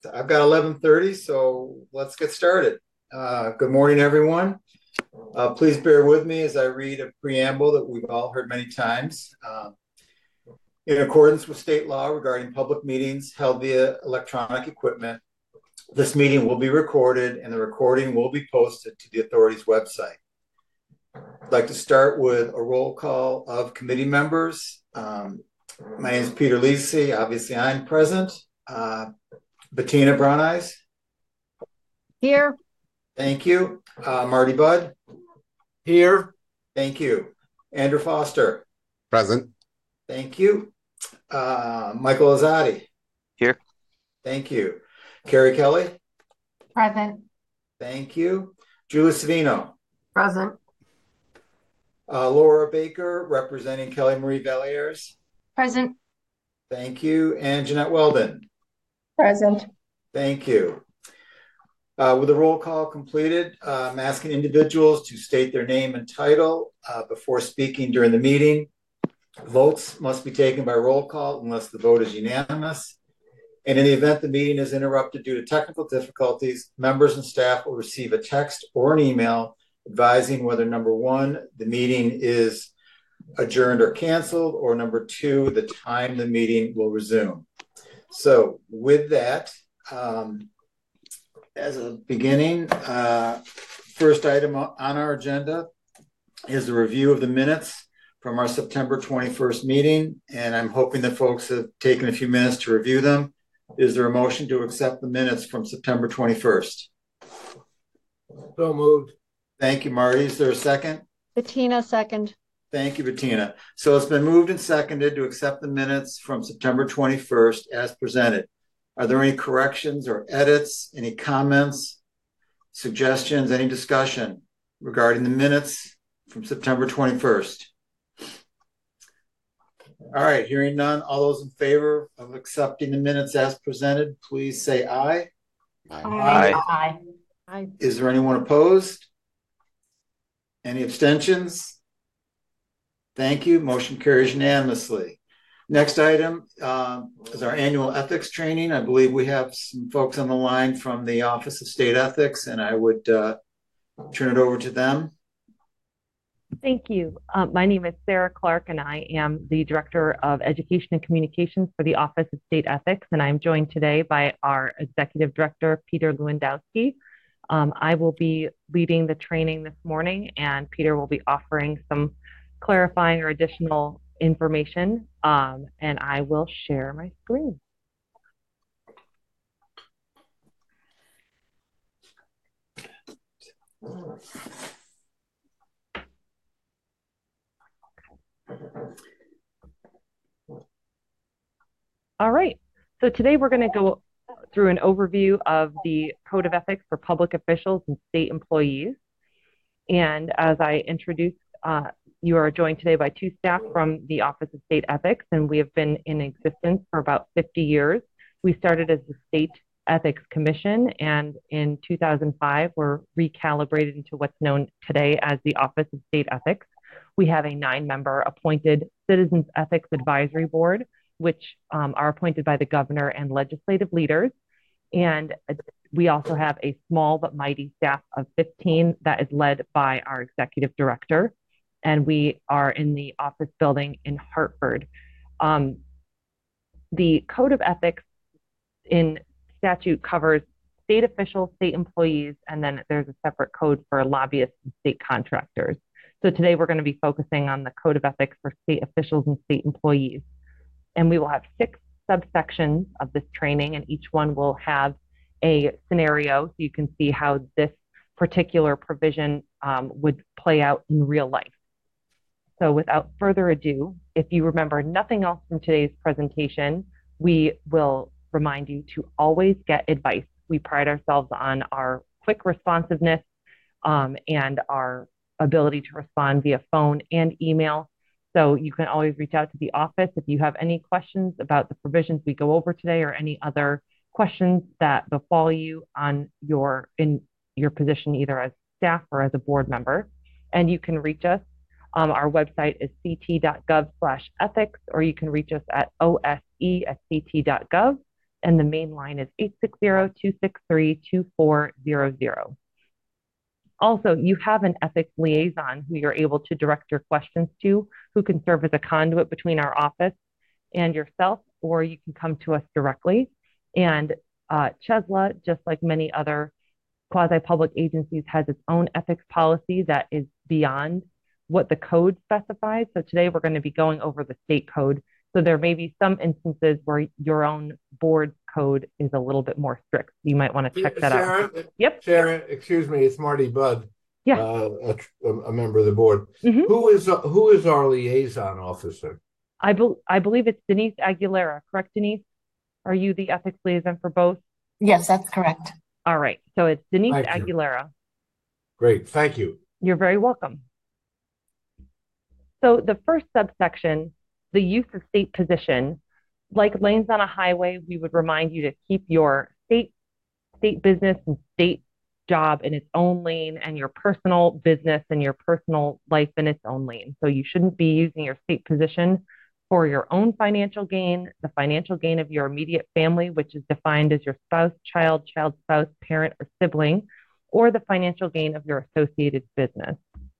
I've got 11:30, so let's get started. Good morning, everyone. Please bear with me as I read a preamble that we've all heard many times. In accordance with state law regarding public meetings held via electronic equipment, this meeting will be recorded and the recording will be posted to the authority's website. I'd like to start with a roll call of committee members. My name is Peter Lisi. Obviously, I'm present. Bettina Brown Eyes. Here. Thank you. Marty Budd. Here. Thank you. Andrew Foster. Present. Thank you. Michael Azadi. Here. Thank you. Carrie Kelly. Present. Thank you. Julie Savino. Present. Laura Baker, representing Kelly Marie Valiers. Present. Thank you. And Jeanette Weldon. Present. Thank you. With the roll call completed, I'm asking individuals to state their name and title before speaking during the meeting. Votes must be taken by roll call unless the vote is unanimous. And in the event the meeting is interrupted due to technical difficulties, members and staff will receive a text or an email advising whether number one, the meeting is adjourned or canceled, or number two, the time the meeting will resume. So with that, as a beginning, first item on our agenda is a review of the minutes from our September 21st meeting, and I'm hoping that folks have taken a few minutes to review them. Is there a motion to accept the minutes from September 21st? So moved. Thank you, Marty. Is there a second? Bettina, second. Thank you, Bettina. So it's been moved and seconded to accept the minutes from September 21st as presented. Are there any corrections or edits, any comments, suggestions, any discussion regarding the minutes from September 21st? All right, hearing none, all those in favor of accepting the minutes as presented, please say aye. Aye. Aye. Is there anyone opposed? Any abstentions? Thank you. Motion carries unanimously. Next item is our annual ethics training. I believe we have some folks on the line from the Office of State Ethics, and I would turn it over to them. Thank you. My name is Sarah Clark, and I am the Director of Education and Communications for the Office of State Ethics, and I'm joined today by our Executive Director, Peter Lewandowski. I will be leading the training this morning, and Peter will be offering some clarifying or additional information, and I will share my screen. All right, so today we're going to go through an overview of the Code of Ethics for public officials and state employees. And as I introduced, you are joined today by two staff from the Office of State Ethics, and we have been in existence for about 50 years. We started as the State Ethics Commission, and in 2005, were recalibrated into what's known today as the Office of State Ethics. We have a 9-member appointed Citizens Ethics Advisory Board, which are appointed by the governor and legislative leaders. And we also have a small but mighty staff of 15 that is led by our executive director. And we are in the office building in Hartford. The Code of Ethics in statute covers state officials, state employees, and then there's a separate code for lobbyists and state contractors. So today we're going to be focusing on the Code of Ethics for state officials and state employees. And we will have 6 subsections of this training, and each one will have a scenario so you can see how this particular provision would play out in real life. So without further ado, if you remember nothing else from today's presentation, we will remind you to always get advice. We pride ourselves on our quick responsiveness and our ability to respond via phone and email. So you can always reach out to the office if you have any questions about the provisions we go over today or any other questions that befall you in your position, either as staff or as a board member. And you can reach us. Our website is ct.gov/ethics, or you can reach us at ose@ct.gov. and the main line is 860-263-2400. Also, you have an ethics liaison who you're able to direct your questions to, who can serve as a conduit between our office and yourself, or you can come to us directly. And Chesla, just like many other quasi-public agencies, has its own ethics policy that is beyond what the code specifies. So today we're going to be going over the state code. So there may be some instances where your own board code is a little bit more strict. You might want to check that out. Yep. Sharon, excuse me, it's Marty Budd. Yeah. A member of the board. Mm-hmm. Who is our liaison officer? I believe it's Denise Aguilera, correct, Denise? Are you the ethics liaison for both? Yes, that's correct. All right. So it's Denise Thank you. Aguilera. Great. Thank you. You're very welcome. So the first subsection, the use of state position, like lanes on a highway, we would remind you to keep your state business and state job in its own lane, and your personal business and your personal life in its own lane. So you shouldn't be using your state position for your own financial gain, the financial gain of your immediate family, which is defined as your spouse, child spouse, parent, or sibling, or the financial gain of your associated business.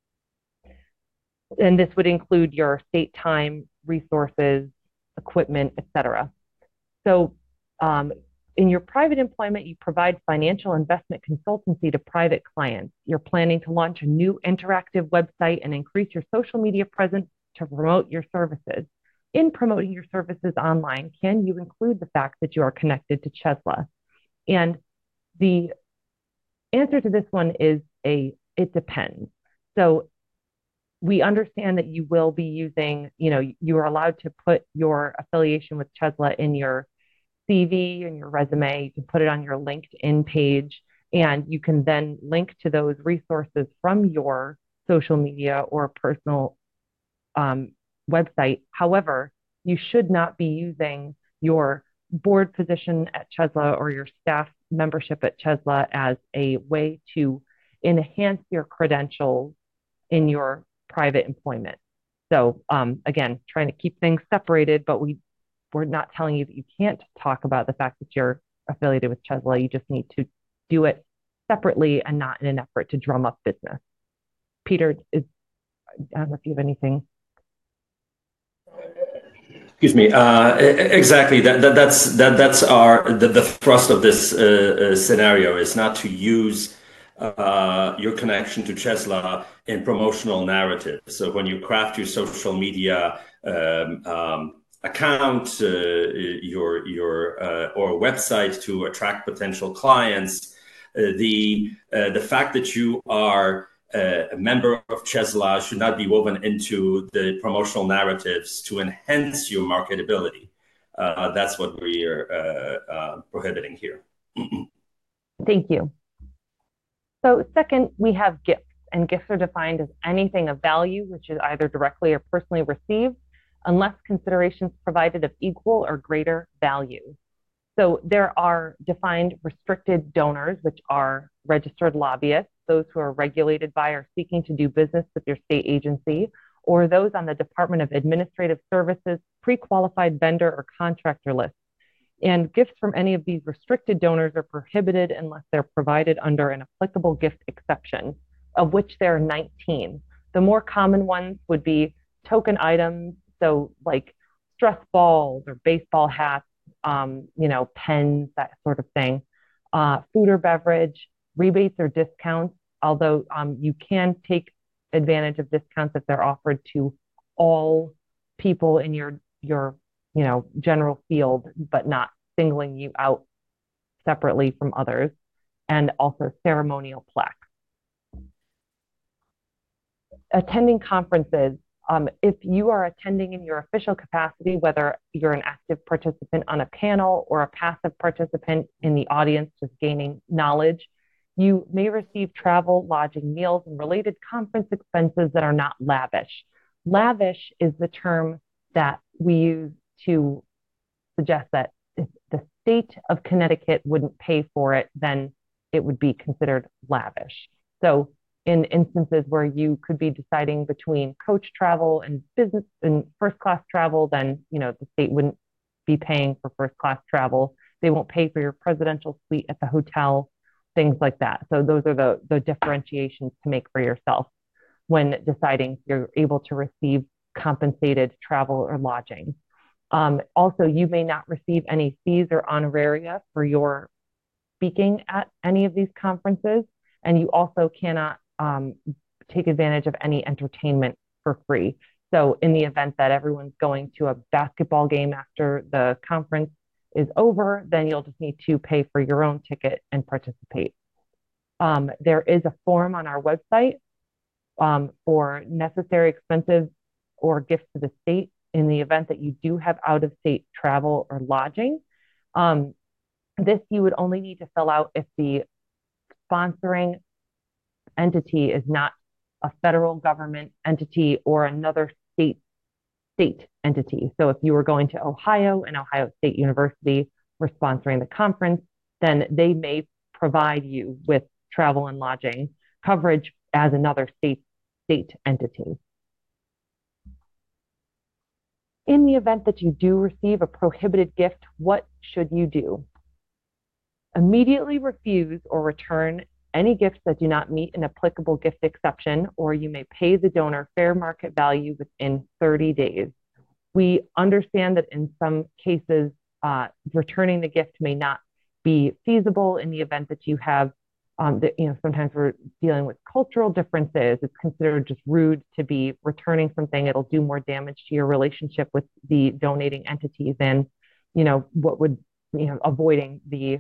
And this would include your state time, resources, equipment, etc. So in your private employment, you provide financial investment consultancy to private clients. You're planning to launch a new interactive website and increase your social media presence to promote your services. In promoting your services online, can you include the fact that you are connected to Chesla? And the answer to this one is it depends. So we understand that you will be using, you are allowed to put your affiliation with Chesla in your CV and your resume. You can put it on your LinkedIn page, and you can then link to those resources from your social media or personal website. However, you should not be using your board position at Chesla or your staff membership at Chesla as a way to enhance your credentials in your private employment. So again, trying to keep things separated, but we're not telling you that you can't talk about the fact that you're affiliated with Chesla. You just need to do it separately and not in an effort to drum up business. Peter, I don't know if you have anything. Excuse me. Exactly. That's the thrust of this scenario is not to use your connection to Chesla in promotional narratives. So when you craft your social media account, or website to attract potential clients, the fact that you are a member of Chesla should not be woven into the promotional narratives to enhance your marketability. That's what we are prohibiting here. Thank you. So second, we have gifts, and gifts are defined as anything of value, which is either directly or personally received, unless considerations provided of equal or greater value. So there are defined restricted donors, which are registered lobbyists, those who are regulated by or seeking to do business with your state agency, or those on the Department of Administrative Services pre-qualified vendor or contractor list. And gifts from any of these restricted donors are prohibited unless they're provided under an applicable gift exception, of which there are 19. The more common ones would be token items, so like stress balls or baseball hats, pens, that sort of thing, food or beverage, rebates or discounts, although you can take advantage of discounts if they're offered to all people in your general field, but not singling you out separately from others, and also ceremonial plaques. Attending conferences. If you are attending in your official capacity, whether you're an active participant on a panel or a passive participant in the audience just gaining knowledge, you may receive travel, lodging, meals, and related conference expenses that are not lavish. Lavish is the term that we use to suggest that if the state of Connecticut wouldn't pay for it, then it would be considered lavish. So in instances where you could be deciding between coach travel and business and first class travel, then the state wouldn't be paying for first class travel. They won't pay for your presidential suite at the hotel, things like that. So those are the differentiations to make for yourself when deciding if you're able to receive compensated travel or lodging. Also, you may not receive any fees or honoraria for your speaking at any of these conferences, and you also cannot take advantage of any entertainment for free. So in the event that everyone's going to a basketball game after the conference is over, then you'll just need to pay for your own ticket and participate. There is a form on our website for necessary expenses or gifts to the state in the event that you do have out-of-state travel or lodging. This you would only need to fill out if the sponsoring entity is not a federal government entity or another state entity. So if you were going to Ohio and Ohio State University were sponsoring the conference, then they may provide you with travel and lodging coverage as another state entity. In the event that you do receive a prohibited gift, what should you do? Immediately refuse or return any gifts that do not meet an applicable gift exception, or you may pay the donor fair market value within 30 days. We understand that in some cases, returning the gift may not be feasible in the event that you have, sometimes we're dealing with cultural differences. It's considered just rude to be returning something. It'll do more damage to your relationship with the donating entity than, what would, avoiding the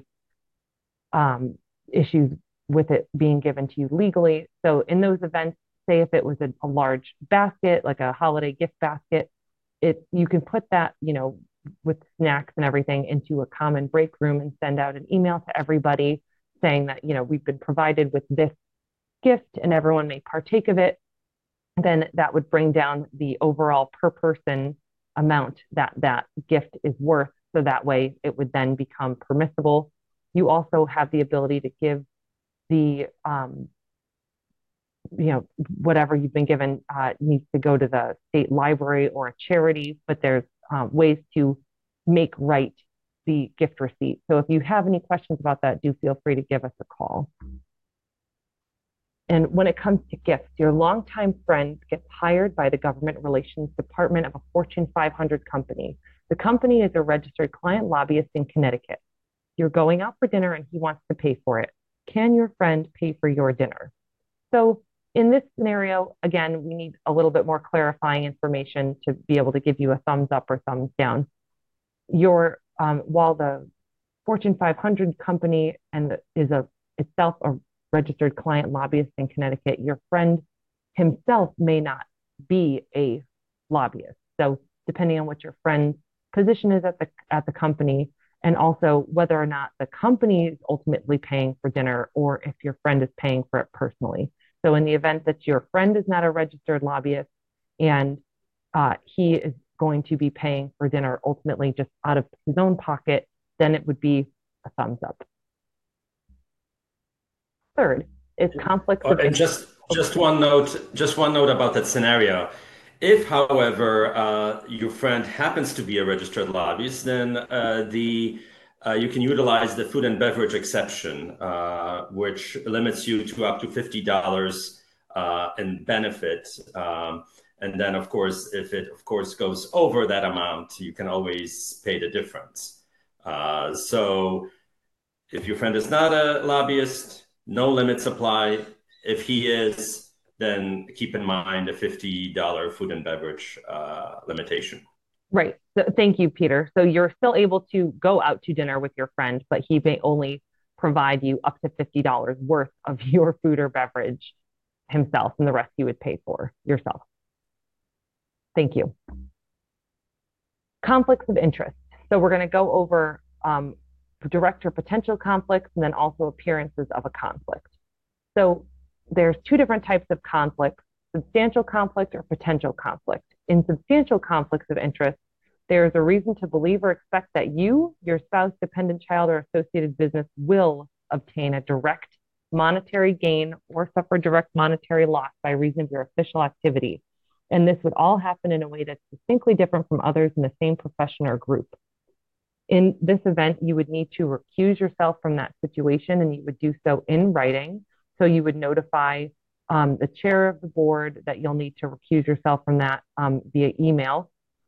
issues with it being given to you legally. So in those events, say if it was a large basket, like a holiday gift basket, you can put that, with snacks and everything into a common break room and send out an email to everybody saying that, we've been provided with this gift and everyone may partake of it. Then that would bring down the overall per person amount that gift is worth. So that way it would then become permissible. You also have the ability to give the, whatever you've been given needs to go to the state library or a charity, but there's ways to make right the gift receipt. So if you have any questions about that, do feel free to give us a call. And when it comes to gifts, your longtime friend gets hired by the Government Relations Department of a Fortune 500 company. The company is a registered client lobbyist in Connecticut. You're going out for dinner and he wants to pay for it. Can your friend pay for your dinner? So in this scenario, again, we need a little bit more clarifying information to be able to give you a thumbs up or thumbs down. While the Fortune 500 company is itself a registered client lobbyist in Connecticut, your friend himself may not be a lobbyist. So depending on what your friend's position is at the company, and also whether or not the company is ultimately paying for dinner or if your friend is paying for it personally. So in the event that your friend is not a registered lobbyist and he is going to be paying for dinner ultimately just out of his own pocket, then it would be a thumbs up. Third is conflicts of interest. Just one note about that scenario. If, however, your friend happens to be a registered lobbyist, then you can utilize the food and beverage exception, which limits you to up to $50 in benefit. And then, of course, if it, goes over that amount, you can always pay the difference. So if your friend is not a lobbyist, no limits apply. If he is, then keep in mind a $50 food and beverage limitation. Right. So thank you, Peter. So you're still able to go out to dinner with your friend, but he may only provide you up to $50 worth of your food or beverage himself, and the rest you would pay for yourself. Thank you. Conflicts of interest. So we're going to go over direct or potential conflicts and then also appearances of a conflict. So there's two different types of conflicts: substantial conflict or potential conflict. In substantial conflicts of interest, there is a reason to believe or expect that you, your spouse, dependent child, or associated business will obtain a direct monetary gain or suffer direct monetary loss by reason of your official activity. And this would all happen in a way that's distinctly different from others in the same profession or group. In this event, you would need to recuse yourself from that situation, and you would do so in writing. So you would notify the chair of the board that you'll need to recuse yourself from that via email.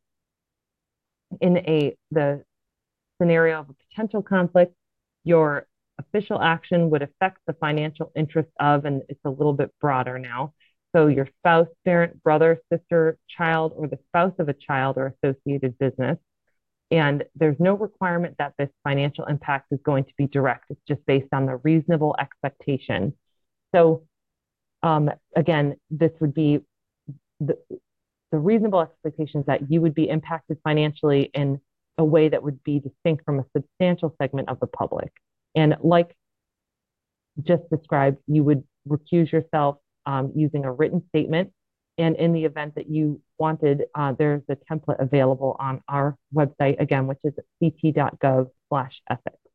In the scenario of a potential conflict, your official action would affect the financial interest of, and it's a little bit broader now, so your spouse, parent, brother, sister, child, or the spouse of a child or associated business. And there's no requirement that this financial impact is going to be direct. It's just based on the reasonable expectation. So again, this would be the reasonable expectations that you would be impacted financially in a way that would be distinct from a substantial segment of the public. And like just described, you would recuse yourself using a written statement. And in the event that you wanted, there's a template available on our website, again, which is ct.gov/ethics.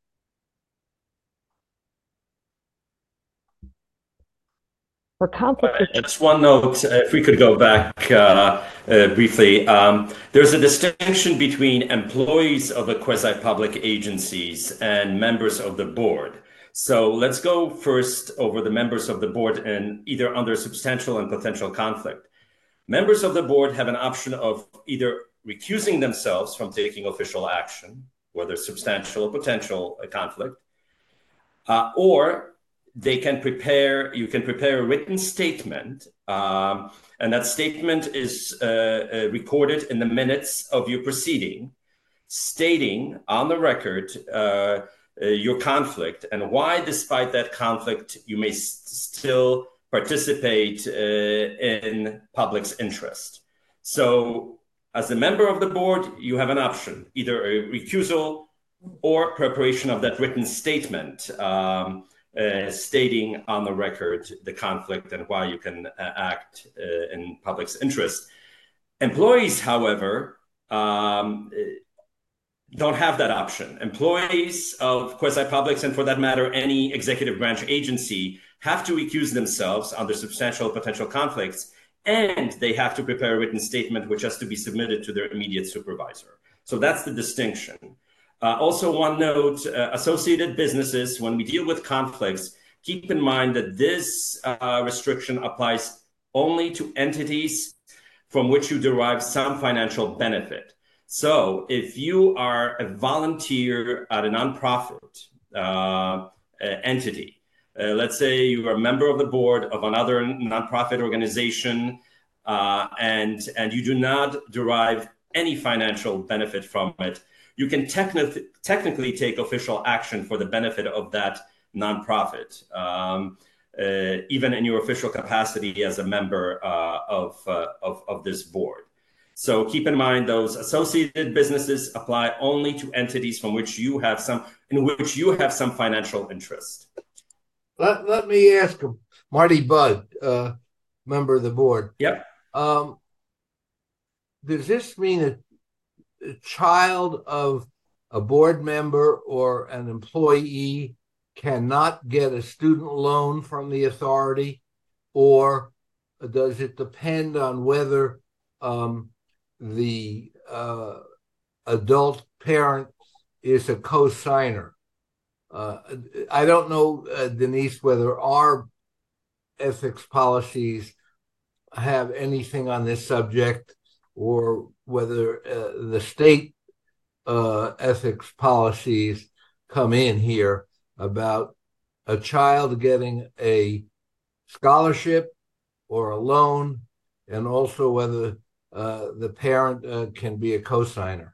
For conflict, just one note, if we could go back briefly, there's a distinction between employees of the quasi-public agencies and members of the board. So let's go first over the members of the board and either under substantial and potential conflict. Members of the board have an option of either recusing themselves from taking official action, whether substantial or potential conflict, or you can prepare a written statement, and that statement is recorded in the minutes of your proceeding, stating on the record your conflict and why, despite that conflict, you may still participate in public's interest. So as a member of the board, you have an option, either a recusal or preparation of that written statement stating on the record the conflict and why you can act in public's interest. Employees, however, don't have that option. Employees of quasi-publics, and for that matter, any executive branch agency, have to recuse themselves under substantial potential conflicts, and they have to prepare a written statement which has to be submitted to their immediate supervisor. So that's the distinction. Also, one note, associated businesses, when we deal with conflicts, keep in mind that this restriction applies only to entities from which you derive some financial benefit. So if you are a volunteer at a nonprofit entity, let's say you are a member of the board of another nonprofit organization, and you do not derive any financial benefit from it, you can technically take official action for the benefit of that nonprofit, even in your official capacity as a member of this board. So keep in mind those associated businesses apply only to entities from which you have some financial interest. Let me ask him, Marty Budd, member of the board. Yep. Does this mean a child of a board member or an employee cannot get a student loan from the authority, or does it depend on whether the adult parent is a co-signer? I don't know, Denise, whether our ethics policies have anything on this subject, or whether the state ethics policies come in here about a child getting a scholarship or a loan, and also whether the parent can be a co-signer.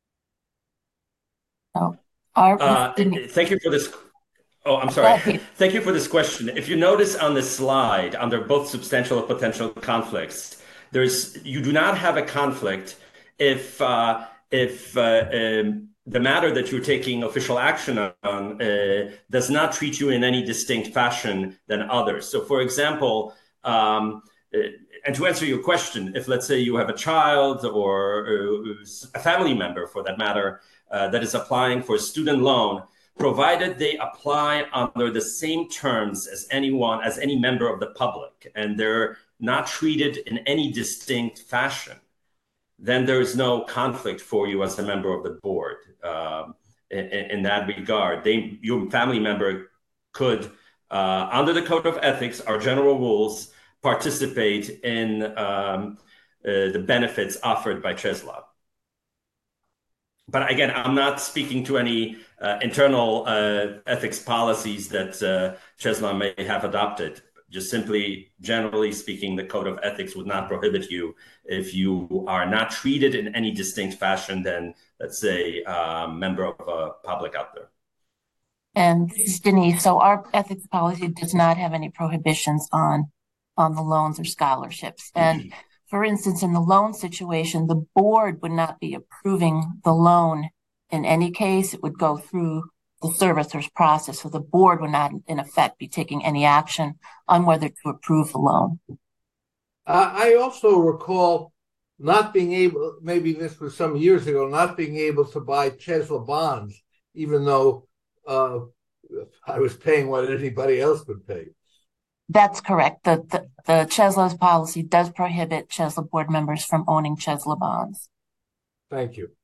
Thank you for this. Oh, I'm sorry. Thank you for this question. If you notice on this slide, under both substantial and potential conflicts, you do not have a conflict if the matter that you're taking official action on does not treat you in any distinct fashion than others. So, for example, and to answer your question, if let's say you have a child or a family member, for that matter, that is applying for a student loan, provided they apply under the same terms as any member of the public, and they're not treated in any distinct fashion, then there is no conflict for you as a member of the board. in that regard. Your family member could, under the Code of Ethics, our general rules, participate in the benefits offered by CHESLA. But again, I'm not speaking to any internal ethics policies that CHESLA may have adopted. Just simply, generally speaking, the Code of Ethics would not prohibit you if you are not treated in any distinct fashion than, let's say, a member of a public out there. And this is Denise. So our ethics policy does not have any prohibitions on the loans or scholarships. And for instance, in the loan situation, the board would not be approving the loan in any case. It would go through the servicer's process. So the board would not, in effect, be taking any action on whether to approve the loan. I also recall not being able, maybe this was some years ago, not being able to buy CHESLA bonds, even though I was paying what anybody else would pay. That's correct. The CHESLA's policy does prohibit CHESLA board members from owning CHESLA bonds. Thank you.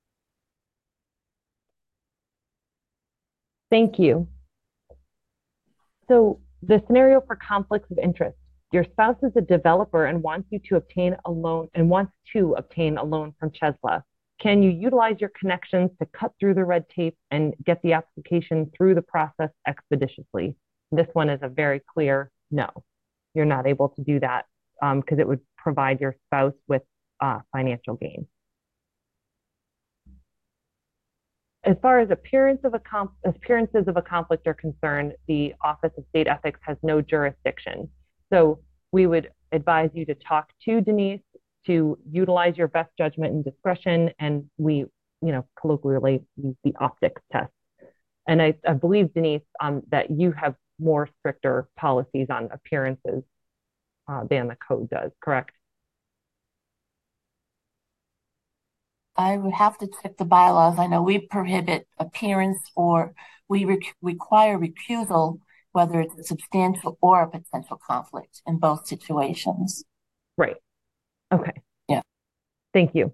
Thank you. So the scenario for conflicts of interest. Your spouse is a developer and wants to obtain a loan from CHESLA. Can you utilize your connections to cut through the red tape and get the application through the process expeditiously? This one is a very clear no. You're not able to do that because it would provide your spouse with financial gain. As far as appearances of a conflict are concerned, the Office of State Ethics has no jurisdiction. So we would advise you to talk to Denise, to utilize your best judgment and discretion, and we, colloquially use the optics test. And I believe, Denise, that you have more stricter policies on appearances than the code does, correct? I would have to check the bylaws. I know we prohibit appearance, or we require recusal, whether it's a substantial or a potential conflict in both situations. Right. Okay. Yeah. Thank you.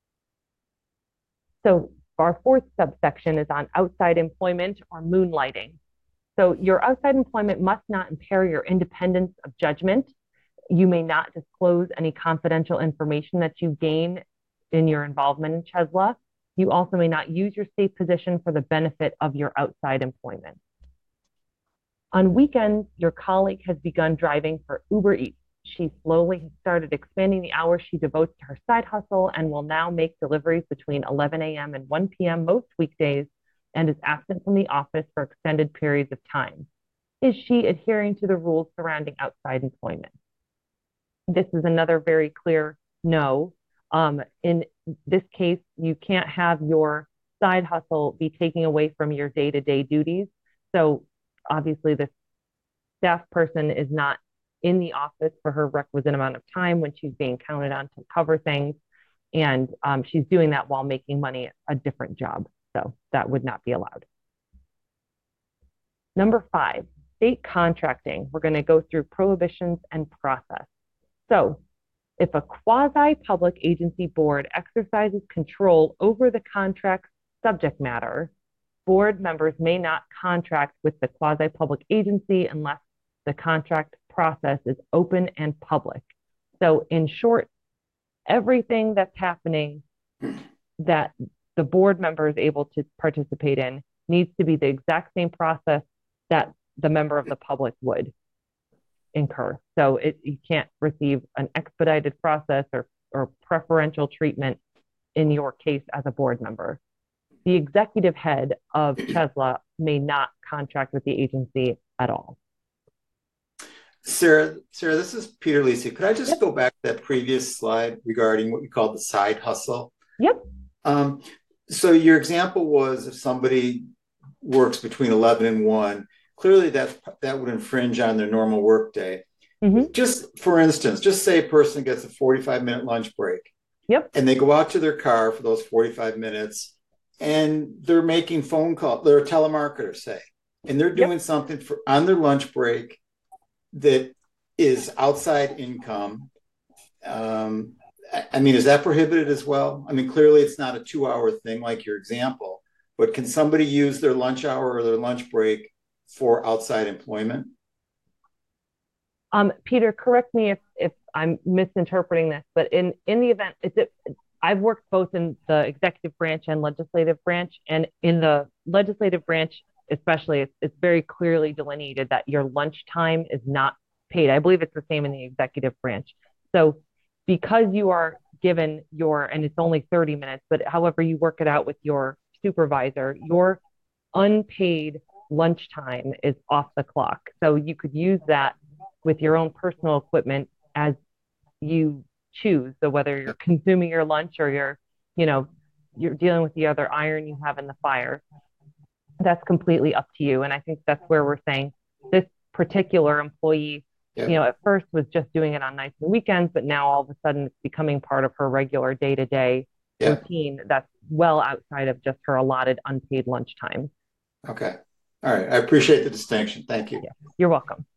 So our fourth subsection is on outside employment or moonlighting. So your outside employment must not impair your independence of judgment. You may not disclose any confidential information that you gain in your involvement in CHESLA. You also may not use your state position for the benefit of your outside employment. On weekends, your colleague has begun driving for Uber Eats. She slowly has started expanding the hours she devotes to her side hustle and will now make deliveries between 11 a.m. and 1 p.m. most weekdays and is absent from the office for extended periods of time. Is she adhering to the rules surrounding outside employment? This is another very clear no. In this case, you can't have your side hustle be taking away from your day-to-day duties. So obviously this staff person is not in the office for her requisite amount of time when she's being counted on to cover things. And she's doing that while making money at a different job. So that would not be allowed. Number 5, state contracting. We're going to go through prohibitions and process. So if a quasi-public agency board exercises control over the contract's subject matter, board members may not contract with the quasi-public agency unless the contract process is open and public. So in short, everything that's happening that the board member is able to participate in needs to be the exact same process that the member of the public would incur. So you can't receive an expedited process or preferential treatment in your case as a board member. The executive head of CHESLA may not contract with the agency at all. Sarah, this is Peter Lisi. Could I just go back to that previous slide regarding what you call the side hustle? Yep. So your example was if somebody works between 11 and 1, clearly that would infringe on their normal work day. Mm-hmm. Just for instance, just say a person gets a 45-minute lunch break. Yep. And they go out to their car for those 45 minutes and they're making phone calls. They're a telemarketer, say, and they're doing something on their lunch break that is outside income. I mean, is that prohibited as well? I mean, clearly it's not a 2-hour thing like your example, but can somebody use their lunch hour or their lunch break for outside employment? Peter, correct me if I'm misinterpreting this, but in the event, I've worked both in the executive branch and legislative branch, and in the legislative branch, especially, it's very clearly delineated that your lunch time is not paid. I believe it's the same in the executive branch. So because you are given and it's only 30 minutes, but however you work it out with your supervisor, your unpaid lunchtime is off the clock. So you could use that with your own personal equipment as you choose. So whether you're consuming your lunch or you're dealing with the other iron you have in the fire, that's completely up to you. And I think that's where we're saying this particular employee, at first was just doing it on nights and weekends, but now all of a sudden it's becoming part of her regular day-to-day routine that's well outside of just her allotted unpaid lunchtime. Okay. All right. I appreciate the distinction. Thank you. Yeah. You're welcome.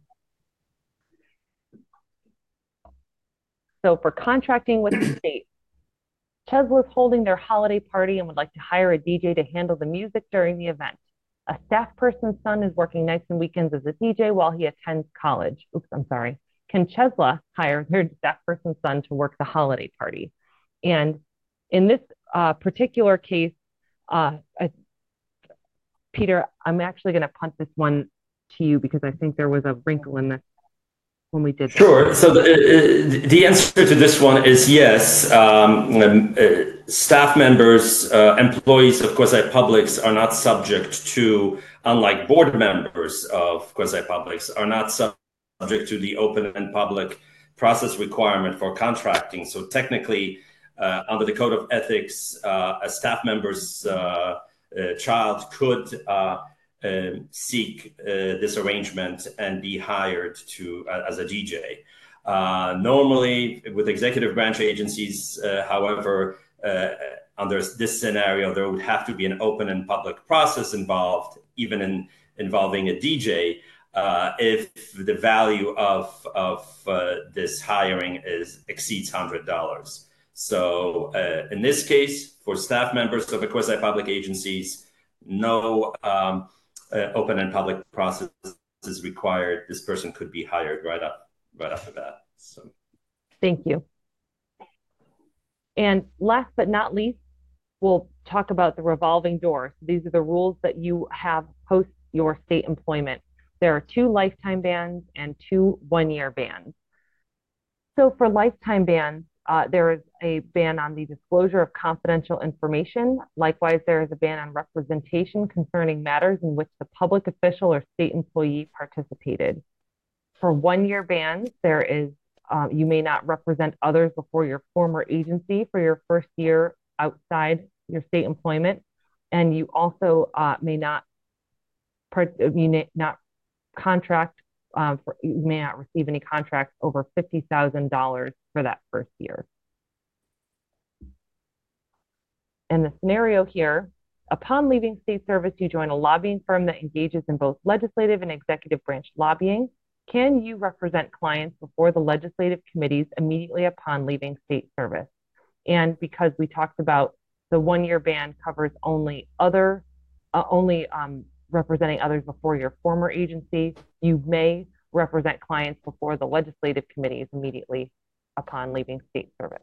So for contracting with the state, Chesla is holding their holiday party and would like to hire a DJ to handle the music during the event. A staff person's son is working nights and weekends as a DJ while he attends college. Oops, I'm sorry. Can Chesla hire their staff person's son to work the holiday party? And in this particular case, Peter, I'm actually going to punt this one to you because I think there was a wrinkle in this when we did that. Sure. So the answer to this one is yes. Staff members, employees of quasi-publics are not subject to, unlike board members of quasi-publics, are not subject to the open and public process requirement for contracting. So technically, under the Code of Ethics, a staff member's child could seek this arrangement and be hired as a DJ. Normally, with executive branch agencies, however, under this scenario, there would have to be an open and public process involved, even involving a DJ, if the value of this hiring exceeds $100. So in this case, for staff members of the quasi-public agencies, no open and public process is required. This person could be hired right after that. So, thank you. And last but not least, we'll talk about the revolving door. So these are the rules that you have post your state employment. There are 2 lifetime bans and 2 one-year bans. So for lifetime bans, there is a ban on the disclosure of confidential information. Likewise, there is a ban on representation concerning matters in which the public official or state employee participated. For one-year bans, there is you may not represent others before your former agency for your first year outside your state employment, and you also may not contract. You may not receive any contracts over $50,000 for that first year. And the scenario here, upon leaving state service, you join a lobbying firm that engages in both legislative and executive branch lobbying. Can you represent clients before the legislative committees immediately upon leaving state service? And because we talked about the one-year ban covers only representing others before your former agency, you may represent clients before the legislative committees immediately upon leaving state service.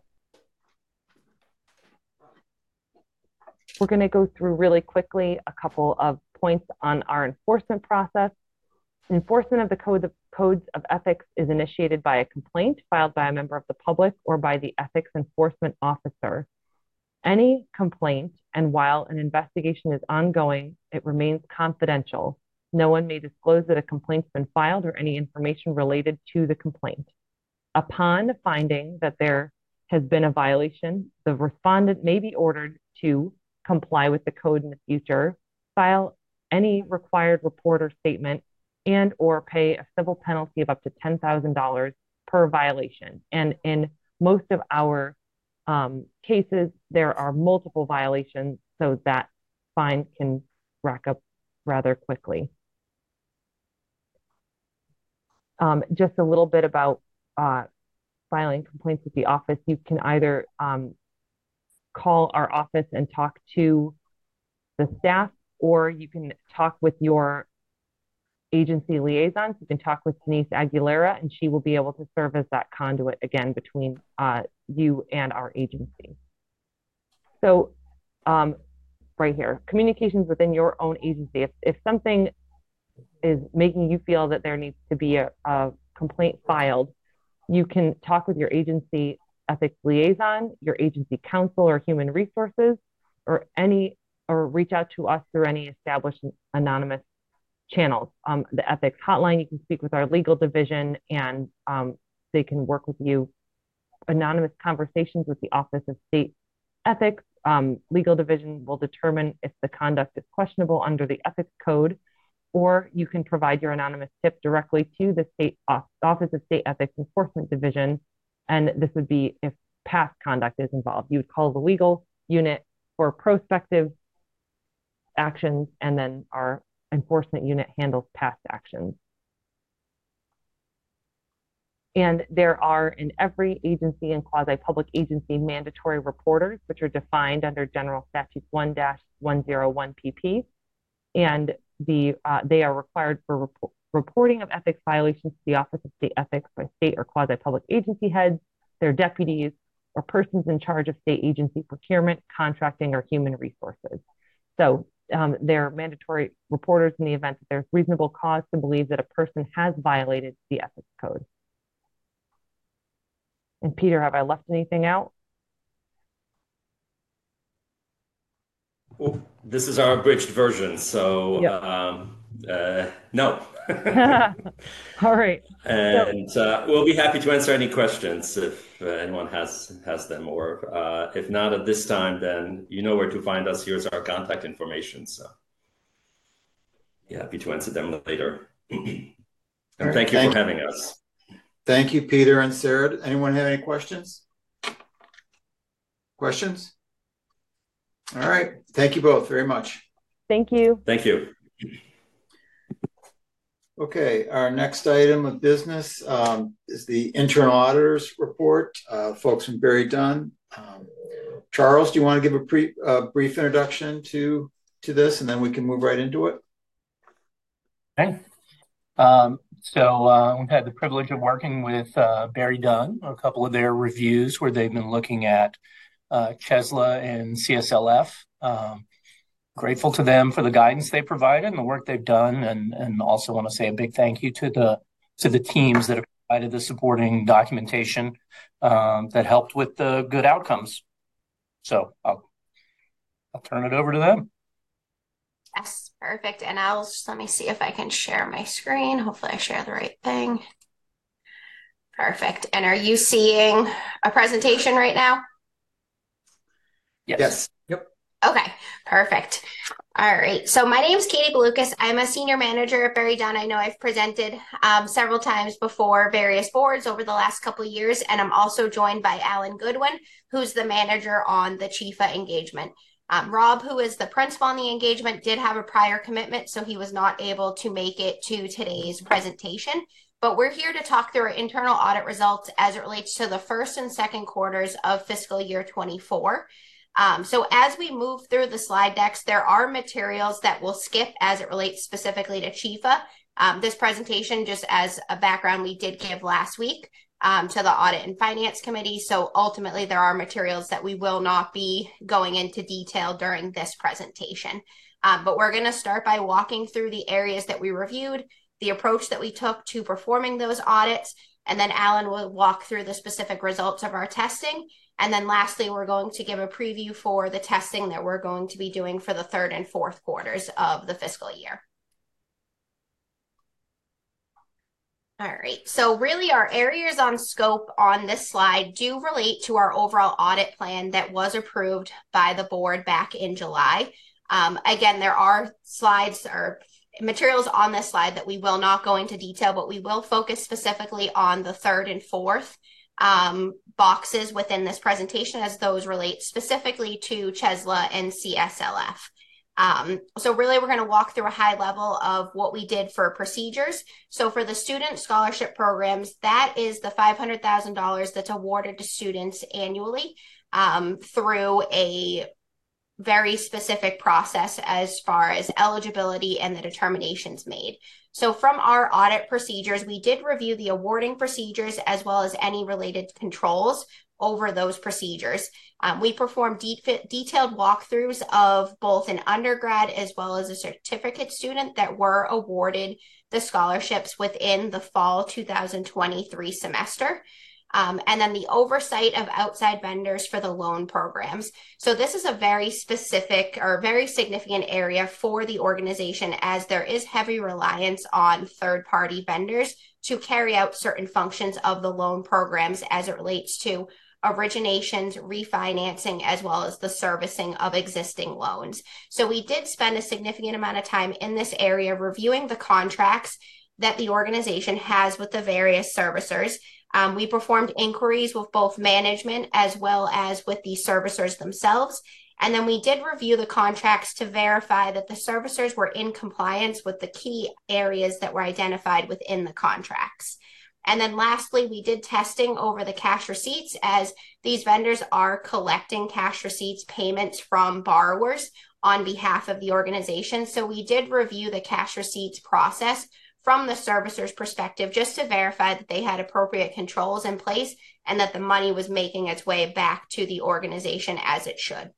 We're going to go through really quickly a couple of points on our enforcement process. Enforcement of the codes of ethics is initiated by a complaint filed by a member of the public or by the ethics enforcement officer. Any complaint, and while an investigation is ongoing, it remains confidential. No one may disclose that a complaint's been filed or any information related to the complaint. Upon finding that there has been a violation, the respondent may be ordered to comply with the code in the future, file any required report or statement, and or pay a civil penalty of up to $10,000 per violation. And in most of our cases, there are multiple violations, so that fine can rack up rather quickly. Just a little bit about filing complaints with the office. You can either call our office and talk to the staff, or you can talk with your agency liaisons. You can talk with Denise Aguilera, and she will be able to serve as that conduit again between you and our agency. So right here, communications within your own agency. If something is making you feel that there needs to be a complaint filed, you can talk with your agency ethics liaison, your agency counsel or human resources, or reach out to us through any established anonymous channels. The ethics hotline, you can speak with our legal division, and they can work with you. Anonymous conversations with the Office of State Ethics. Legal division will determine if the conduct is questionable under the ethics code, or you can provide your anonymous tip directly to the state Office of State Ethics Enforcement Division. And this would be if past conduct is involved. You would call the legal unit for prospective actions, and then our enforcement unit handles past actions. And there are in every agency and quasi-public agency mandatory reporters, which are defined under General Statute 1-101 PP. And they are required for reporting of ethics violations to the Office of State Ethics by state or quasi-public agency heads, their deputies, or persons in charge of state agency procurement, contracting, or human resources. So they're mandatory reporters in the event that there's reasonable cause to believe that a person has violated the ethics code. And Peter, have I left anything out? Well, this is our abridged version, so yep. No. All right. And we'll be happy to answer any questions if anyone has them, or if not at this time, then you know where to find us. Here's our contact information. So yeah, happy to answer them later. And thank you for having us. Thank you, Peter and Sarah. Anyone have any questions? Questions? All right. Thank you both very much. Thank you. Thank you. Okay, our next item of business is the internal auditor's report. Folks from Barry Dunn. Charles, do you want to give a brief introduction to this, and then we can move right into it? Okay. So we've had the privilege of working with Barry Dunn, a couple of their reviews where they've been looking at CHESLA and CSLF. Grateful to them for the guidance they provided and the work they've done, and also want to say a big thank you to the teams that have provided the supporting documentation that helped with the good outcomes. So I'll turn it over to them. Yes, perfect. And let me see if I can share my screen. Hopefully I share the right thing. Perfect. And are you seeing a presentation right now? Yes. Yep. Okay, perfect. All right. So my name is Katie Belucas. I'm a senior manager at Barry Dunn. I know I've presented several times before various boards over the last couple of years, and I'm also joined by Alan Goodwin, who's the manager on the Chifa engagement. Rob, who is the principal on the engagement, did have a prior commitment, so he was not able to make it to today's presentation. But we're here to talk through our internal audit results as it relates to the first and second quarters of fiscal year 24. So as we move through the slide decks, there are materials that we'll skip as it relates specifically to Chifa. This presentation, just as a background, we did give last week to the Audit and Finance Committee. So ultimately, there are materials that we will not be going into detail during this presentation. But we're going to start by walking through the areas that we reviewed, the approach that we took to performing those audits, and then Alan will walk through the specific results of our testing. And then lastly, we're going to give a preview for the testing that we're going to be doing for the third and fourth quarters of the fiscal year. All right, so really our areas on scope on this slide do relate to our overall audit plan that was approved by the board back in July. Again, there are slides or materials on this slide that we will not go into detail, but we will focus specifically on the third and fourth boxes within this presentation, as those relate specifically to CHESLA and CSLF. So really, we're going to walk through a high level of what we did for procedures. So for the student scholarship programs, that is the $500,000 that's awarded to students annually through a very specific process as far as eligibility and the determinations made. So from our audit procedures, we did review the awarding procedures as well as any related controls over those procedures. We performed detailed walkthroughs of both an undergrad as well as a certificate student that were awarded the scholarships within the fall 2023 semester. And then the oversight of outside vendors for the loan programs. So this is a very specific or very significant area for the organization, as there is heavy reliance on third-party vendors to carry out certain functions of the loan programs as it relates to originations, refinancing, as well as the servicing of existing loans. So we did spend a significant amount of time in this area reviewing the contracts that the organization has with the various servicers. We performed inquiries with both management as well as with the servicers themselves. And then we did review the contracts to verify that the servicers were in compliance with the key areas that were identified within the contracts. And then lastly, we did testing over the cash receipts, as these vendors are collecting cash receipts payments from borrowers on behalf of the organization. So we did review the cash receipts process from the servicer's perspective, just to verify that they had appropriate controls in place and that the money was making its way back to the organization as it should.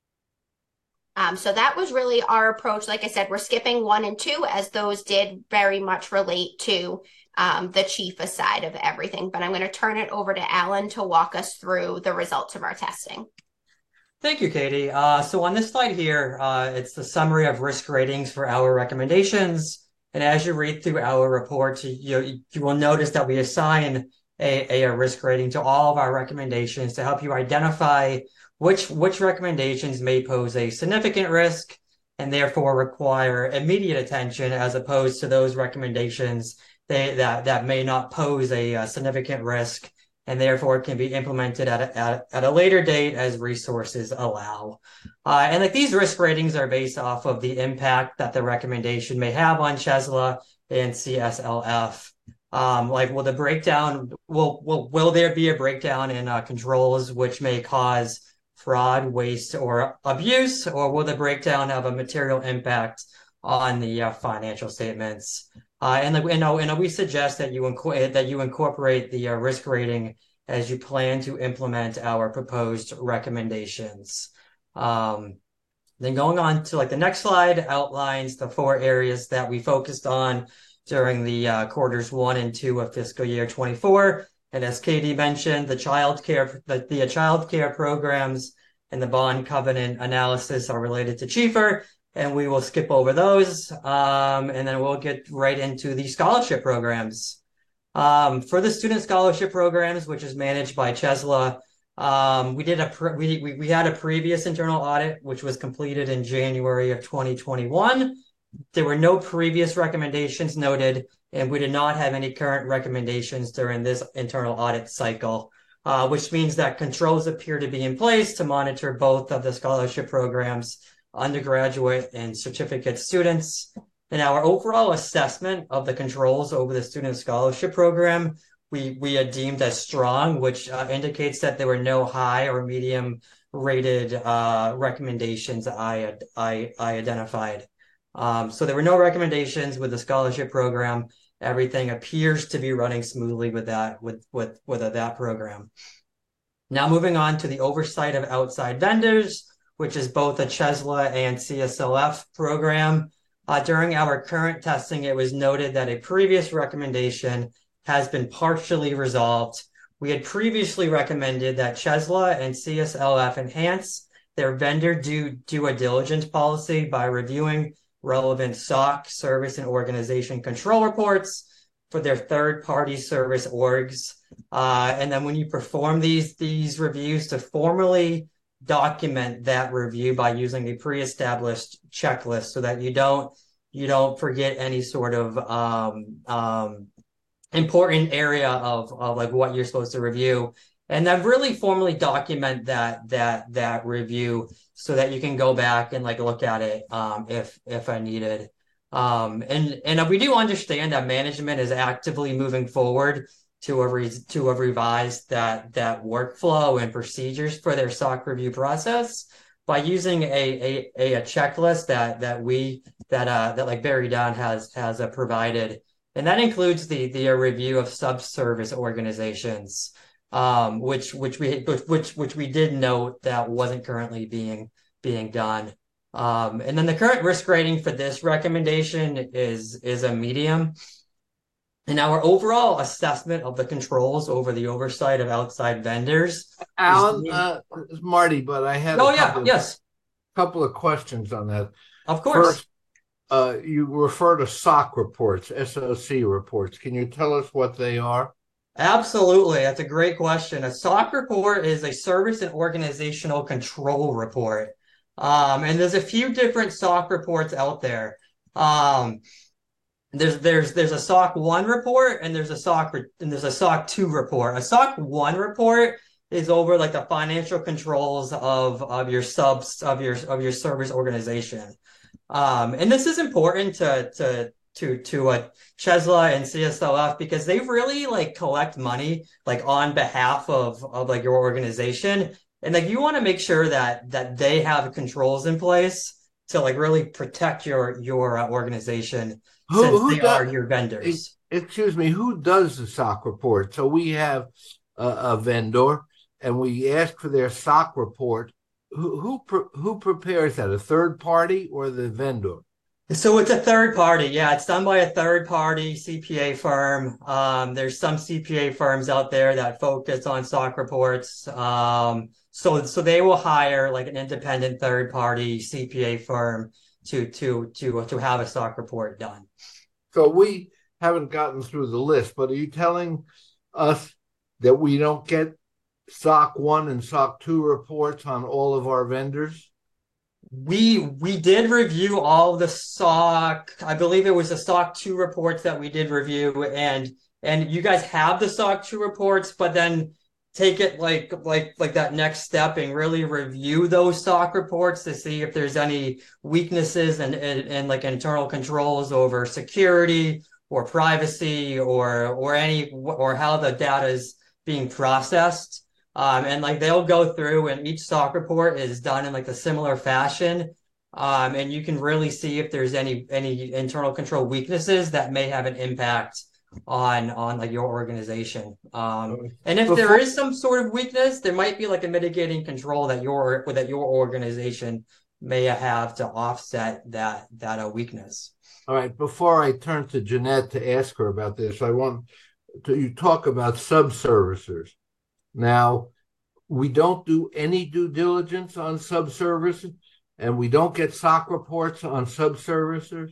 So that was really our approach. Like I said, we're skipping 1 and 2, as those did very much relate to the Chifa side of everything. But I'm going to turn it over to Alan to walk us through the results of our testing. Thank you, Katie. So on this slide here, it's the summary of risk ratings for our recommendations. And as you read through our report, you will notice that we assign a risk rating to all of our recommendations to help you identify which recommendations may pose a significant risk and therefore require immediate attention, as opposed to those recommendations that may not pose a significant risk and therefore can be implemented at a later date as resources allow. And like these risk ratings are based off of the impact that the recommendation may have on CHESLA and CSLF. Like, will there be a breakdown in controls which may cause fraud, waste, or abuse, or will the breakdown have a material impact on the financial statements? And we suggest that you incorporate the risk rating as you plan to implement our proposed recommendations. Then going on to the next slide outlines the 4 areas that we focused on during the quarters 1 and 2 of fiscal year 24. And as Katie mentioned, the child care programs and the bond covenant analysis are related to Chifa, and we will skip over those. And then we'll get right into the scholarship programs. For the student scholarship programs, which is managed by CHESLA, we had a previous internal audit, which was completed in January of 2021. There were no previous recommendations noted, and we did not have any current recommendations during this internal audit cycle, which means that controls appear to be in place to monitor both of the scholarship programs, undergraduate and certificate students. In our overall assessment of the controls over the student scholarship program, we had deemed as strong, which indicates that there were no high or medium rated recommendations I identified. So there were no recommendations with the scholarship program. Everything appears to be running smoothly with that program. Now moving on to the oversight of outside vendors, which is both a CHESLA and CSLF program. During our current testing, it was noted that a previous recommendation has been partially resolved. We had previously recommended that CHESLA and CSLF enhance their vendor due diligence policy by reviewing relevant SOC, service and organization control reports for their third-party service orgs. And then when you perform these reviews, to formally document that review by using a pre-established checklist so that you don't forget any sort of important area of like what you're supposed to review, and then really formally document that review so that you can go back and look at it if I needed. And we do understand that management is actively moving forward to revise that workflow and procedures for their SOC review process. by using a checklist that like Barry Dunn has provided, and that includes the review of subservice organizations, which we did note that wasn't currently being done. And then the current risk rating for this recommendation is a medium. And our overall assessment of the controls over the oversight of outside vendors. Alan, Marty, but I had couple of questions on that. Of course. First, you refer to SOC reports, SOC reports. Can you tell us what they are? Absolutely. That's a great question. A SOC report is a service and organizational control report. And there's a few different SOC reports out there. There's a SOC 1 report and there's a SOC 2 report. A SOC 1 report is over like the financial controls of your service organization. And this is important to Chesla and CSLF because they really like collect money like on behalf of like your organization. And like you want to make sure that they have controls in place to like really protect your organization since they are your vendors. Excuse me, who does the SOC report? So we have a vendor and we ask for their SOC report. Who prepares that? A third party or the vendor? So it's a third party. Yeah, it's done by a third party CPA firm. There's some CPA firms out there that focus on SOC reports. So they will hire like an independent third party CPA firm to have a SOC report done. So we haven't gotten through the list, but are you telling us that we don't get SOC 1 and SOC 2 reports on all of our vendors? We did review all the SOC. I believe it was the SOC 2 reports that we did review, and you guys have the SOC 2 reports, but then take it like that next step and really review those SOC reports to see if there's any weaknesses and like internal controls over security or privacy or how the data is being processed. And like they'll go through and each SOC report is done in like a similar fashion. And you can really see if there's any internal control weaknesses that may have an impact on like your organization. And if there is some sort of weakness, there might be like a mitigating control that your organization may have to offset that weakness. All right. Before I turn to Jeanette to ask her about this, I want you talk about subservicers. Now, we don't do any due diligence on subservicers, and we don't get SOC reports on subservicers.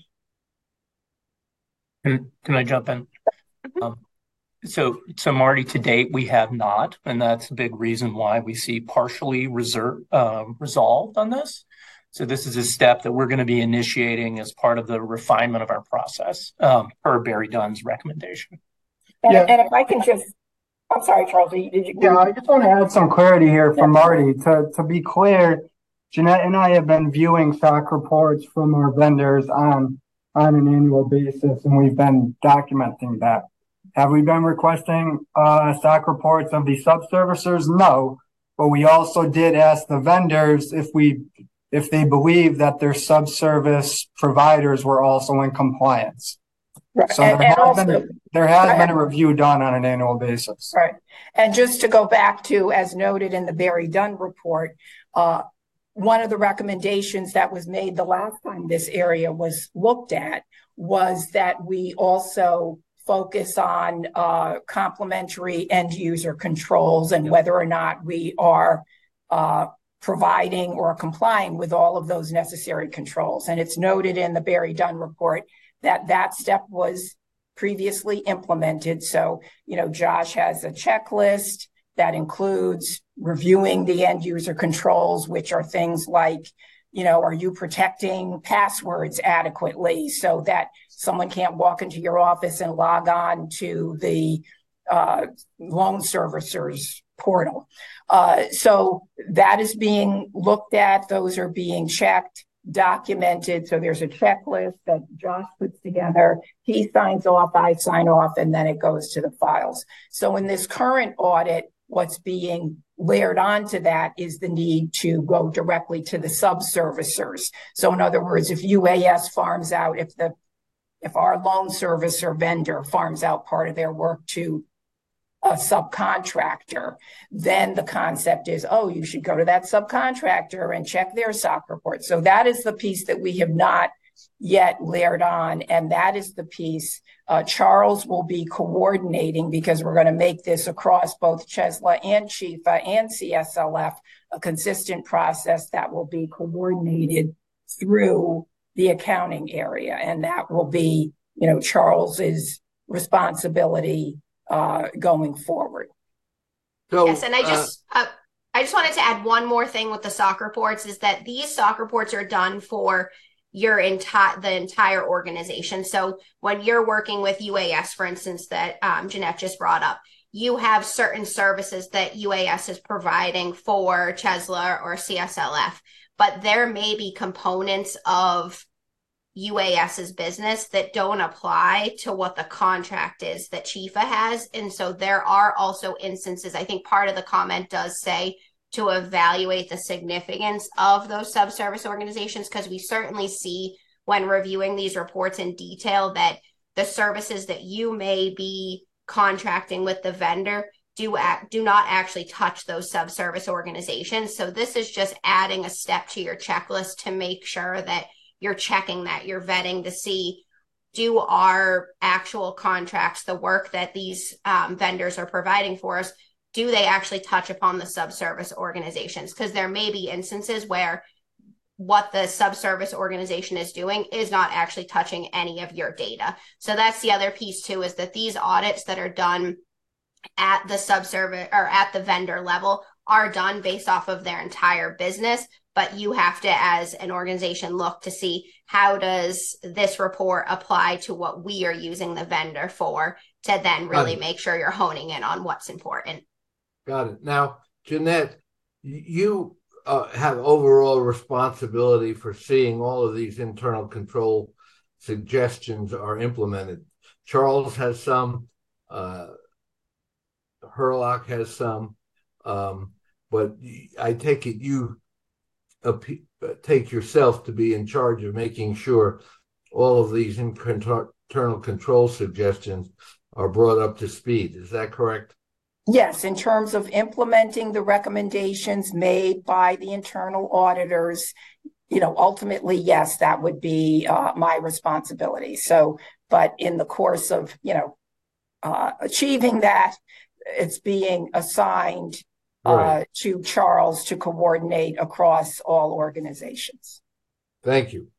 Can I jump in? So Marty, to date, we have not, and that's a big reason why we see partially resolved on this. So this is a step that we're going to be initiating as part of the refinement of our process per Barry Dunn's recommendation. And if I can just, I'm sorry, Charles, did you? Yeah, I just want to add some clarity here for Marty. To be clear, Jeanette and I have been viewing SOC reports from our vendors on an annual basis, and we've been documenting that. Have we been requesting SOC reports of the subservicers? No, but we also did ask the vendors if they believe that their subservice providers were also in compliance. Right. So there has been a review done on an annual basis. Right. And just to go back to, as noted in the Barry Dunn report, one of the recommendations that was made the last time this area was looked at was that we also focus on complementary end user controls and whether or not we are providing or complying with all of those necessary controls. And it's noted in the Barry Dunn report that step was previously implemented. So, Josh has a checklist that includes reviewing the end user controls, which are things like, are you protecting passwords adequately so that someone can't walk into your office and log on to the loan servicer's portal? So that is being looked at. Those are being checked, documented. So there's a checklist that Josh puts together. He signs off, I sign off, and then it goes to the files. So in this current audit, what's being layered onto that is the need to go directly to the sub-servicers. So in other words, if UAS farms out, if our loan servicer vendor farms out part of their work to a subcontractor, then the concept is, oh, you should go to that subcontractor and check their SOC report. So that is the piece that we have not yet layered on, and that is the piece Charles will be coordinating, because we're going to make this across both CHESLA and CHIFA and CSLF a consistent process that will be coordinated through the accounting area, and that will be, Charles's responsibility going forward. So, yes, and I just wanted to add one more thing with the SOC reports, is that these SOC reports are done for the entire organization. So when you're working with UAS, for instance, that Jeanette just brought up, you have certain services that UAS is providing for CHESLA or CSLF, but there may be components of UAS's business that don't apply to what the contract is that CHIFA has. And so there are also instances, I think part of the comment does say, to evaluate the significance of those subservice organizations, because we certainly see when reviewing these reports in detail that the services that you may be contracting with the vendor do not actually touch those subservice organizations. So this is just adding a step to your checklist to make sure that you're checking, that you're vetting to see, do our actual contracts, the work that these vendors are providing for us, do they actually touch upon the subservice organizations? Because there may be instances where what the subservice organization is doing is not actually touching any of your data. So that's the other piece too, is that these audits that are done at the subservice or at the vendor level are done based off of their entire business. But you have to, as an organization, look to see, how does this report apply to what we are using the vendor for, to then really make sure you're honing in on what's important. Got it. Now, Jeanette, you have overall responsibility for seeing all of these internal control suggestions are implemented. Charles has some, Herlock has some, but I take it you take yourself to be in charge of making sure all of these internal control suggestions are brought up to speed. Is that correct? Yes, in terms of implementing the recommendations made by the internal auditors, ultimately, yes, that would be my responsibility. So, but in the course of, achieving that, it's being assigned to Charles to coordinate across all organizations. Thank you.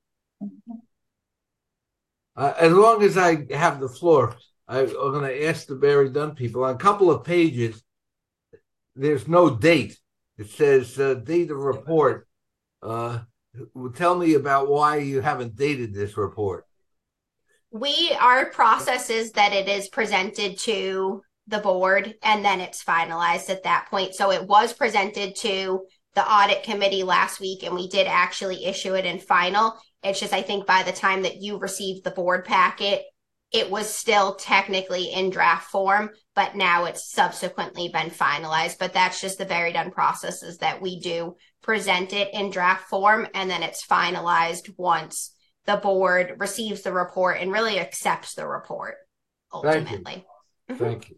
As long as I have the floor, I'm going to ask the Barry Dunn people. On a couple of pages, there's no date. It says date of report. Tell me about why you haven't dated this report. Our process is that it is presented to the board and then it's finalized at that point. So it was presented to the audit committee last week and we did actually issue it in final. It's just, I think by the time that you received the board packet, it was still technically in draft form, but now it's subsequently been finalized. But that's just the Barry Dunn process, is that we do present it in draft form and then it's finalized once the board receives the report and really accepts the report ultimately. Thank you.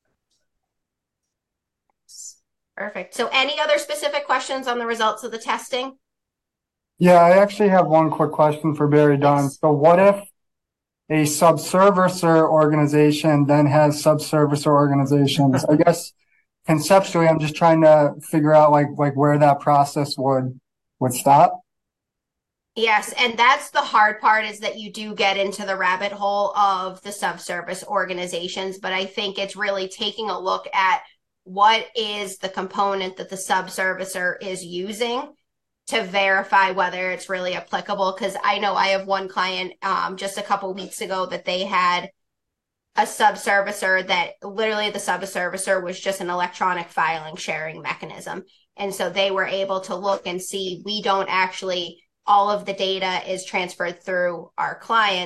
Perfect. So any other specific questions on the results of the testing? Yeah, I actually have one quick question for Barry Dunn. So what if a subservicer organization then has subservicer organizations? I guess conceptually, I'm just trying to figure out like where that process would stop. Yes, and that's the hard part, is that you do get into the rabbit hole of the subservice organizations, but I think it's really taking a look at what is the component that the subservicer is using to verify whether it's really applicable. Because I know I have one client just a couple weeks ago that they had a subservicer that literally the subservicer was just an electronic filing sharing mechanism. And so they were able to look and see, we don't actually, all of the data is transferred through our client's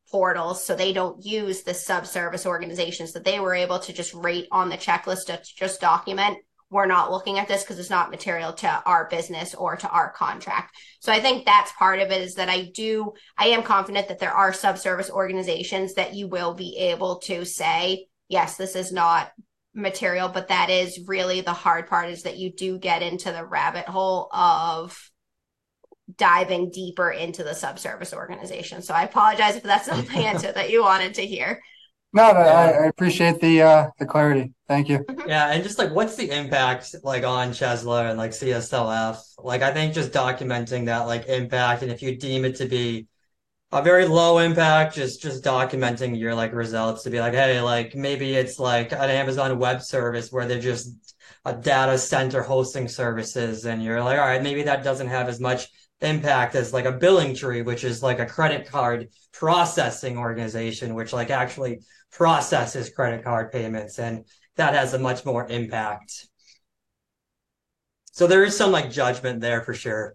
portals, so they don't use the subservice organizations, that they were able to just rate on the checklist to just document, we're not looking at this because it's not material to our business or to our contract. So I think that's part of it, is that I am confident that there are subservice organizations that you will be able to say, yes, this is not material, but that is really the hard part, is that you do get into the rabbit hole of diving deeper into the subservice organization. So I apologize if that's not the answer that you wanted to hear. No, I appreciate the clarity. Thank you. Yeah, and just like, what's the impact like on Chesla and like CSLF? Like, I think just documenting that like impact, and if you deem it to be a very low impact, just documenting your like results to be like, hey, like maybe it's like an Amazon Web Service where they're just a data center hosting services, and you're like, all right, maybe that doesn't have as much impact as like a BillingTree, which is like a credit card processing organization, which like actually processes credit card payments, and that has a much more impact. So there is some like judgment there for sure.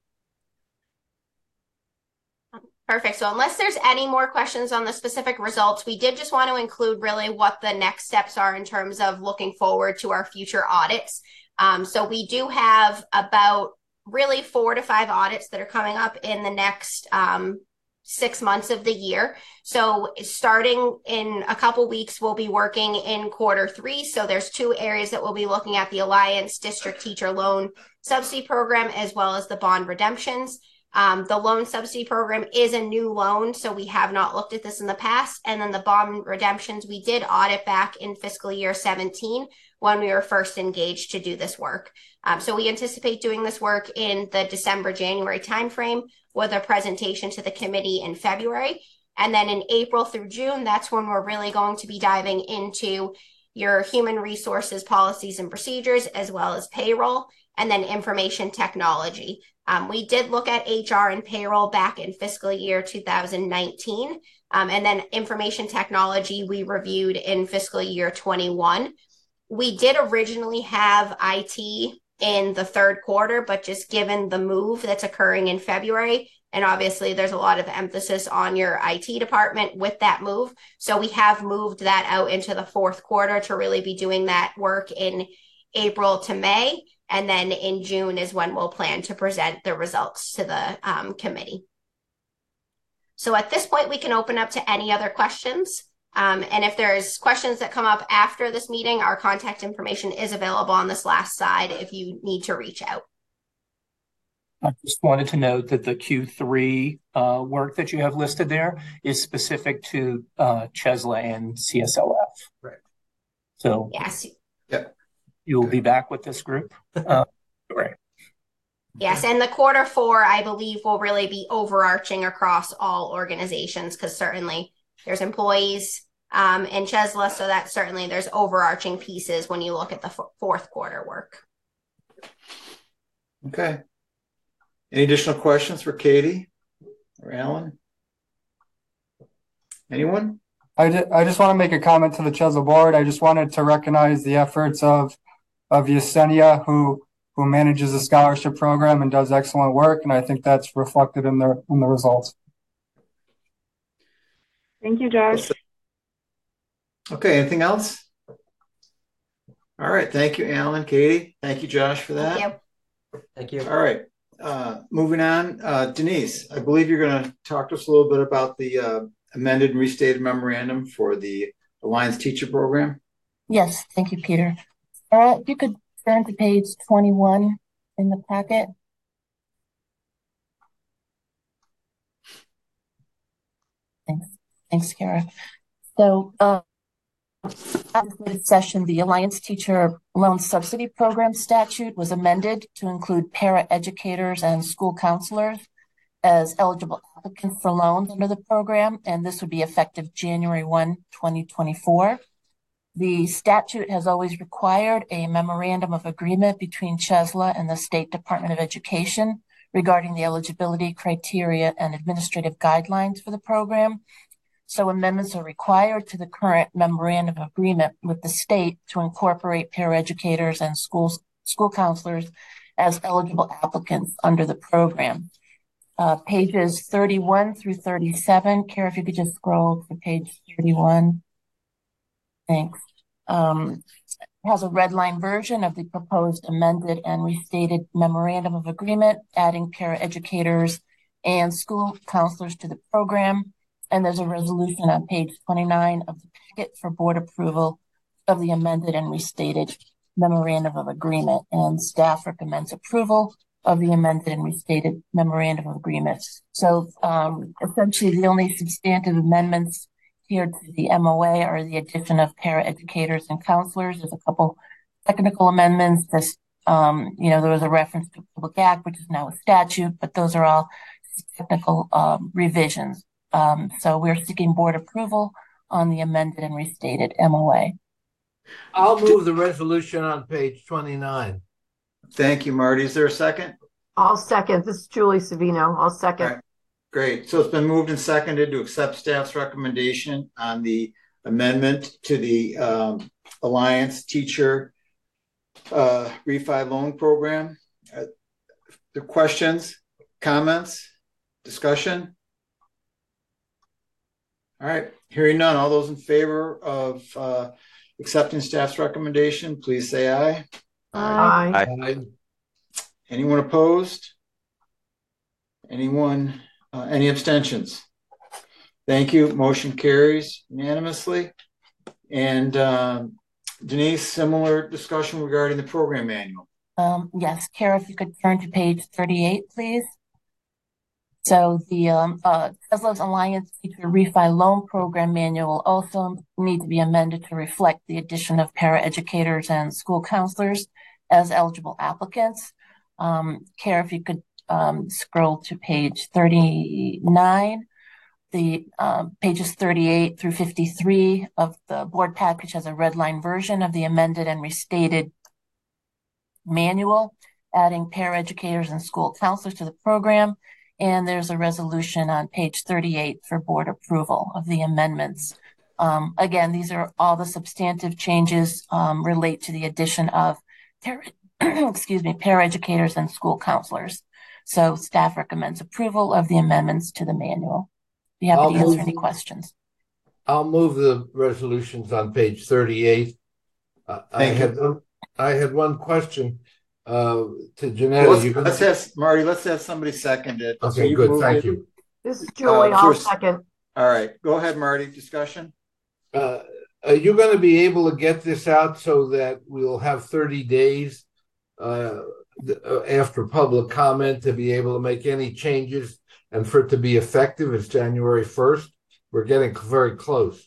Perfect. So unless there's any more questions on the specific results, we did just want to include really what the next steps are in terms of looking forward to our future audits. So we do have about really 4 to 5 audits that are coming up in the next 6 months of the year. So starting in a couple weeks, we'll be working in Q3. So there's 2 areas that we'll be looking at: the Alliance District Teacher Loan Subsidy Program, as well as the bond redemptions. The loan subsidy program is a new loan, so we have not looked at this in the past. And then the bond redemptions, we did audit back in fiscal year 17 when we were first engaged to do this work. So we anticipate doing this work in the December-January timeframe, with a presentation to the committee in February. And then in April through June, that's when we're really going to be diving into your human resources policies and procedures, as well as payroll, and then information technology. We did look at HR and payroll back in fiscal year 2019. And then information technology we reviewed in fiscal year 21. We did originally have IT in the Q3, but just given the move that's occurring in February, and obviously there's a lot of emphasis on your IT department with that move. So we have moved that out into the Q4 to really be doing that work in April to May. And then in June is when we'll plan to present the results to the committee. So at this point, we can open up to any other questions. And if there's questions that come up after this meeting, our contact information is available on this last slide if you need to reach out. I just wanted to note that the Q3 work that you have listed there is specific to Chesla and CSLF. Right. So yes, you will be back with this group. Right. Yes, and the Q4, I believe, will really be overarching across all organizations, because certainly there's employees in Chesla, so that certainly there's overarching pieces when you look at the Q4 work. Okay. Any additional questions for Katie or Alan? Anyone? I just want to make a comment to the Chesla board. I just wanted to recognize the efforts of Yesenia, who manages the scholarship program and does excellent work, and I think that's reflected in the results. Thank you, Josh. Okay, anything else? All right, thank you, Alan, Katie. Thank you, Josh, for that. Thank you. Thank you. All right, moving on. Denise, I believe you're going to talk to us a little bit about the amended and restated memorandum for the Alliance Teacher Program. Yes, thank you, Peter. If you could turn to page 21 in the packet. Thanks, Kara. So, this session, the Alliance Teacher Loan Subsidy Program statute was amended to include para-educators and school counselors as eligible applicants for loans under the program, and this would be effective January 1, 2024. The statute has always required a memorandum of agreement between Chesla and the State Department of Education regarding the eligibility criteria and administrative guidelines for the program. So amendments are required to the current memorandum of agreement with the state to incorporate paraeducators and school counselors as eligible applicants under the program. pages 31 through 37. Kara, if you could just scroll to page 31. Thanks. Has a red line version of the proposed amended and restated memorandum of agreement, adding paraeducators and school counselors to the program. And there's a resolution on page 29 of the packet for board approval of the amended and restated memorandum of agreement. And staff recommends approval of the amended and restated memorandum of agreement. So essentially the only substantive amendments here to the MOA are the addition of paraeducators and counselors. There's a couple technical amendments. This, there was a reference to Public Act, which is now a statute, but those are all technical revisions. So we're seeking board approval on the amended and restated MOA. I'll move the resolution on page 29. Thank you, Marty. Is there a second? I'll second. This is Julie Savino. I'll second. All right. Great. So it's been moved and seconded to accept staff's recommendation on the amendment to the Alliance Teacher Refi Loan Program. The questions, comments, discussion? All right. Hearing none. All those in favor of accepting staff's recommendation, please say aye. Aye. Aye. Anyone opposed? Anyone? Any abstentions? Thank you. Motion carries unanimously. And Denise, similar discussion regarding the program manual. Yes, Kara, if you could turn to page 38, please. So the Chesla's Alliance Teacher Refi Loan Program manual also need to be amended to reflect the addition of paraeducators and school counselors as eligible applicants. Kara, if you could scroll to page 39. The pages 38 through 53 of the board package has a red line version of the amended and restated manual, adding paraeducators and school counselors to the program. And there's a resolution on page 38 for board approval of the amendments. Again, these are all the substantive changes relate to the addition of paraeducators and school counselors. So staff recommends approval of the amendments to the manual. Be happy to answer any questions. I'll move the resolutions on page 38. I had one question to Jeanette. Let's have Marty. Let's have somebody second it. Okay, so good. Thank you. This is Julie. I'll second. All right, go ahead, Marty. Discussion. Are you going to be able to get this out so that we'll have 30 days after public comment to be able to make any changes and for it to be effective? It's January 1st. We're getting very close.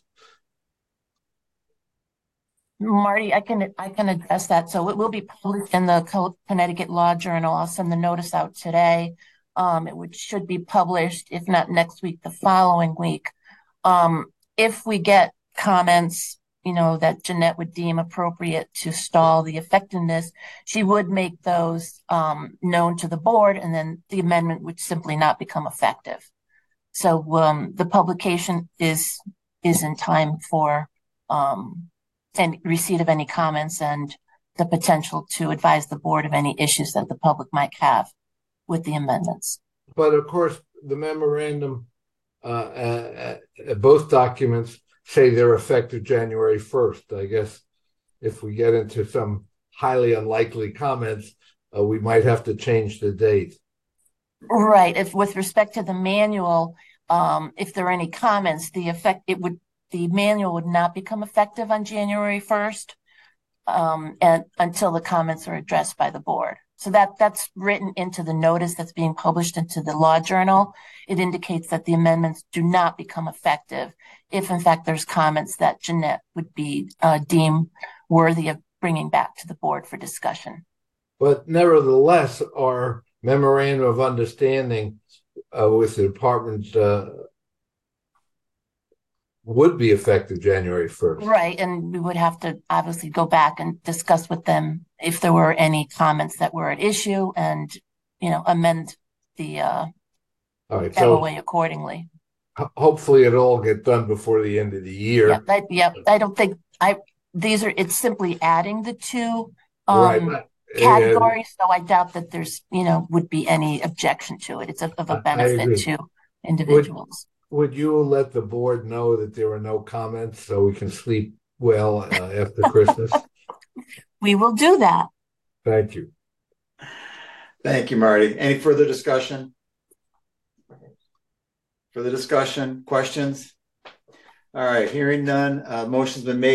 Marty, I can address that. So it will be published in the Connecticut Law Journal. I'll send the notice out today. It should be published, if not next week, the following week. If we get comments, that Jeanette would deem appropriate to stall the effectiveness, she would make those known to the board, and then the amendment would simply not become effective. So the publication is in time for and receipt of any comments and the potential to advise the board of any issues that the public might have with the amendments. But of course, the memorandum, both documents say they're effective January 1st. I guess if we get into some highly unlikely comments, we might have to change the date. Right. If with respect to the manual, if there are any comments, the manual would not become effective on January 1st and until the comments are addressed by the board. So that's written into the notice that's being published into the Law Journal. It indicates that the amendments do not become effective if, in fact, there's comments that Jeanette would be deemed worthy of bringing back to the board for discussion. But nevertheless, our memorandum of understanding with the department would be effective January 1st. Right, and we would have to obviously go back and discuss with them if there were any comments that were at issue and, amend the MOA accordingly. Hopefully it'll all get done before the end of the year. I don't think it's simply adding the two. Right. category, so I doubt that there's, would be any objection to it. It's of a benefit to individuals. Would you let the board know that there were no comments so we can sleep well after Christmas? We will do that. Thank you. Thank you, Marty. Any further discussion? Further discussion? Questions? All right, hearing none. Motion's been made.